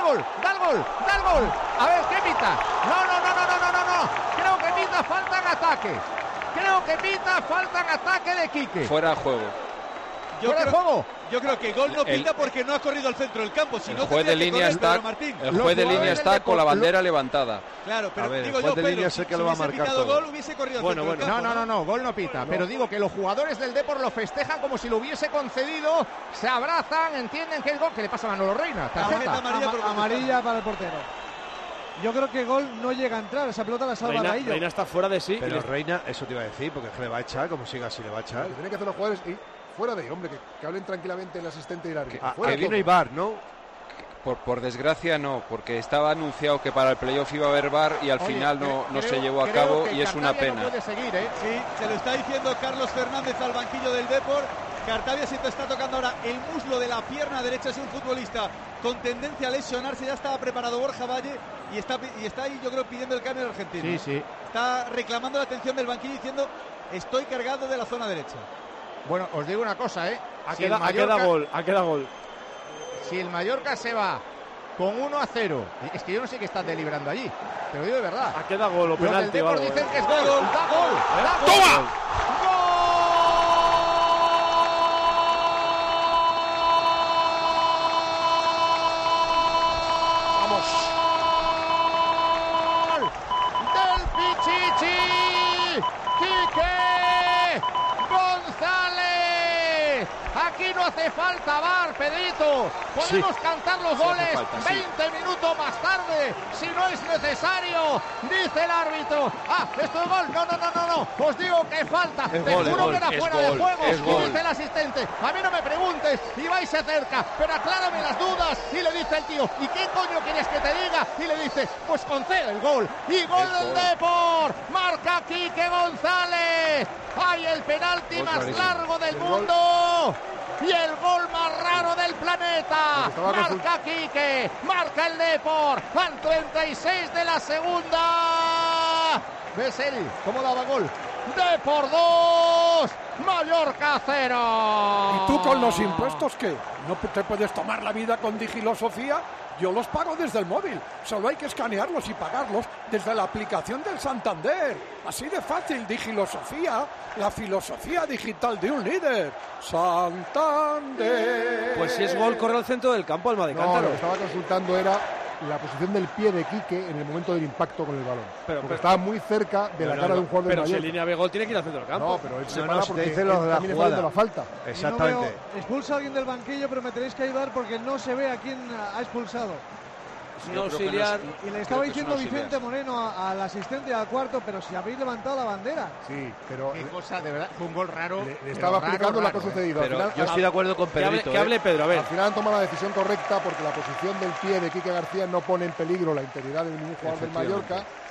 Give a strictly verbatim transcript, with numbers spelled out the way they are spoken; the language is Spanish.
gol, da el gol, da el gol. A ver, ¿qué pita? No, no, no, no, no, no, no, no. Creo que pita falta en ataque. Creo que pita falta en ataque de Quique. Fuera de juego. Yo ¿Fuera de creo, juego? Yo creo que gol no pita el, porque no ha corrido al centro del campo. Si el no, juez de línea está, el juez de línea está con la bandera levantada. Claro, pero ver, digo el juez yo, de línea Pedro, sé que si lo va a hubiese marcar pitado todo. gol, hubiese corrido al Bueno, centro bueno. del No, campo. no, no, no, gol no pita. No. Pero digo que los jugadores del Depor lo festejan como si lo hubiese concedido, se abrazan, entienden que es gol. ¿Qué le pasa a Manolo Reina? Tarjeta amarilla, por Ama- amarilla para el portero. Yo creo que gol no llega a entrar, esa pelota la salva Reina, Gaillo. Reina está fuera de sí. Pero Reina, eso te iba a decir, porque es que le va a echar, como siga así le va a echar. Lo que tienen que hacer los jugadores y fuera de ahí, hombre, que, que hablen tranquilamente el asistente y el árbitro. Ah, Fuera que vino todo. Ibar, ¿no? Por, por desgracia no, porque estaba anunciado que para el playoff iba a haber V A R y al Oye, final creo- no, no creo- se llevó a creo cabo que y es una Cartavia pena. No puede seguir, ¿eh? Sí, se lo está diciendo Carlos Fernández al banquillo del Depor. Cartavia se te está tocando ahora el muslo de la pierna derecha. Es un futbolista con tendencia a lesionarse. Ya estaba preparado Borja Valle y está, y está ahí, yo creo, pidiendo el cambio al argentino. Sí, sí. Está reclamando la atención del banquillo diciendo: estoy cargado de la zona derecha. Bueno, os digo una cosa, ¿eh? Ha Si el quedado Mallorca- gol, ha quedado gol. Si el Mallorca se va con uno a cero, es que yo no sé qué están deliberando allí, te lo digo de verdad. Ha quedado gol o Los del penalti o Depor algo. dicen ¿eh? que es gol, da gol, da gol. ¡Toma! ¡Gol del Pichichi! ¡Quique González! Aquí no hace falta V A R, Pedrito. Podemos Sí. cantar los Sí hace goles falta, sí. veinte minutos más tarde, si no es necesario, dice el árbitro. Ah, esto es gol. No, no, no, no, no. Os digo que falta. Es Te gol, es juro gol, que era es fuera gol, de juego. es Y gol. dice el asistente: a mí no me preguntes. Y vais se acerca, pero aclárame las dudas. Y le dice el tío: ¿y qué coño quieres que te diga? Y le dice: pues concede el gol. Y gol Es del gol. Depor. Marca Quique González. ¡Ay, el penalti Gol más clarísimo. largo del El gol. mundo! Y el gol más raro del planeta. Porque estaba Marca Quique, marca el Depor. Al treinta y seis de la segunda. ¿Ves él cómo daba gol? Depor dos, Mallorca cero. ¿Y tú con los impuestos qué? ¿No te puedes tomar la vida con Digilosofía? Yo los pago desde el móvil. Solo hay que escanearlos y pagarlos desde la aplicación del Santander. Así de fácil, Digilosofía, la filosofía digital de un líder. Santander. Pues si es gol, corre al centro del campo, Alma de No, Cántaro. lo que estaba consultando era la posición del pie de Quique en el momento del impacto con el balón. Pero- porque pero- estaba muy cerca de No, la no, cara de no. un jugador Pero del si en Mallorca. línea de gol tiene que ir al centro del campo. No, pero él se No, para no, si te porque dice lo él de la también está jugada. viendo la falta. Exactamente. Y no veo- expulsa a alguien del banquillo, pero me tenéis que ayudar porque no se ve a quién ha expulsado. Es un Yo creo que no es- auxiliar. Y le estaba creo que es diciendo un auxiliar. Vicente Moreno a- al asistente y al cuarto, pero si habéis levantado la bandera. Sí, pero Qué cosa, de verdad, fue un gol raro. le, le pero estaba raro, explicando lo que ha raro, ¿eh? sucedido. Al Pero final, Yo estoy de acuerdo con Que hable, Pedrito. que hable ¿eh? Pedro, a ver. al final han tomado la decisión correcta porque la posición del pie de Quique García no pone en peligro la integridad de ningún jugador del Efectivamente. Mallorca.